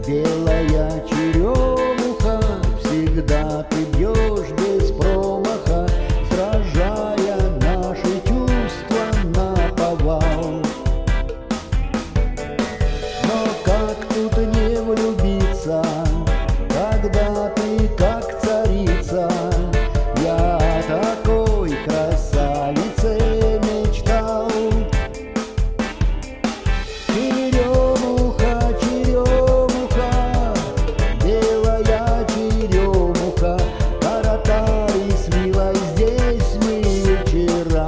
Белая черемуха, всегда ты бьешь без промаха, сражая наши чувства наповал. Но как тут не влюбиться, когда ты как царица? Я о такой красавице мечтал. Черемуха, черемуха, белая черемуха, коротались мило здесь мы вечера.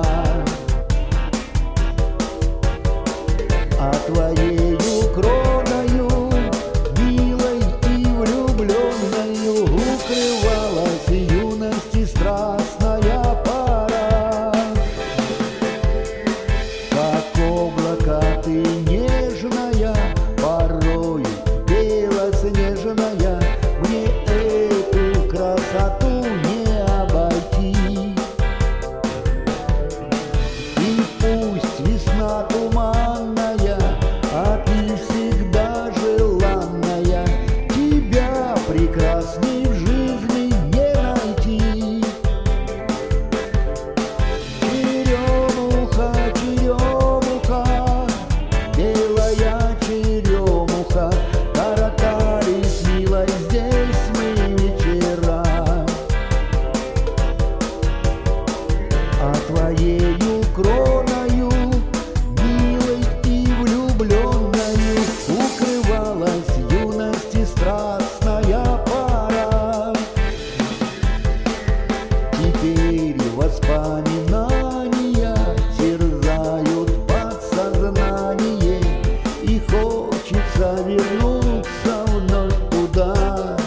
А твоею кроною, милой и влюбленною, укрывалась юности страстная пора. Как облако ты нежная, порою белоснежная, мне эту красоту не обойти. И пусть весна туманная, а ты всегда желанная, тебя прекрасней в жизни не найти. Черемуха, черемуха, белая черемуха, коротались мило здесь мы вечера. А твоею кроною, милой и влюбленною, укрывалась юности страстная пора. Теперь воспоминания терзают подсознание, и хочется вернуться вновь туда,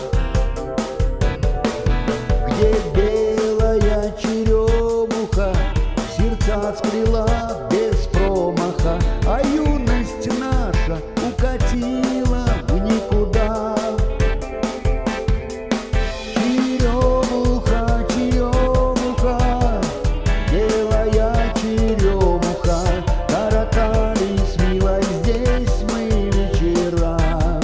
где белая черемуха сердца сплела без промаха, а юность наша укатила в никуда. Черемуха, черемуха, белая черемуха, коротались мило здесь мы вечера.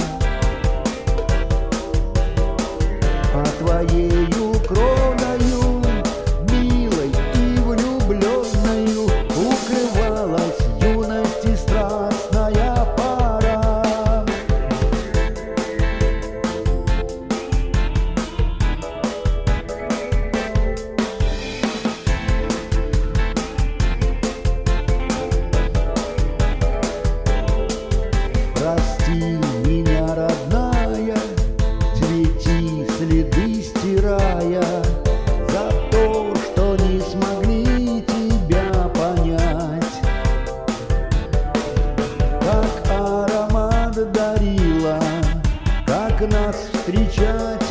А твоею кроною, милой и влюбленною, укрывалась юности страстная пора. Прости меня, родная, цвети, следы стирая, за то, что не смогли тебя понять. Как аромат дарила, как нас встречать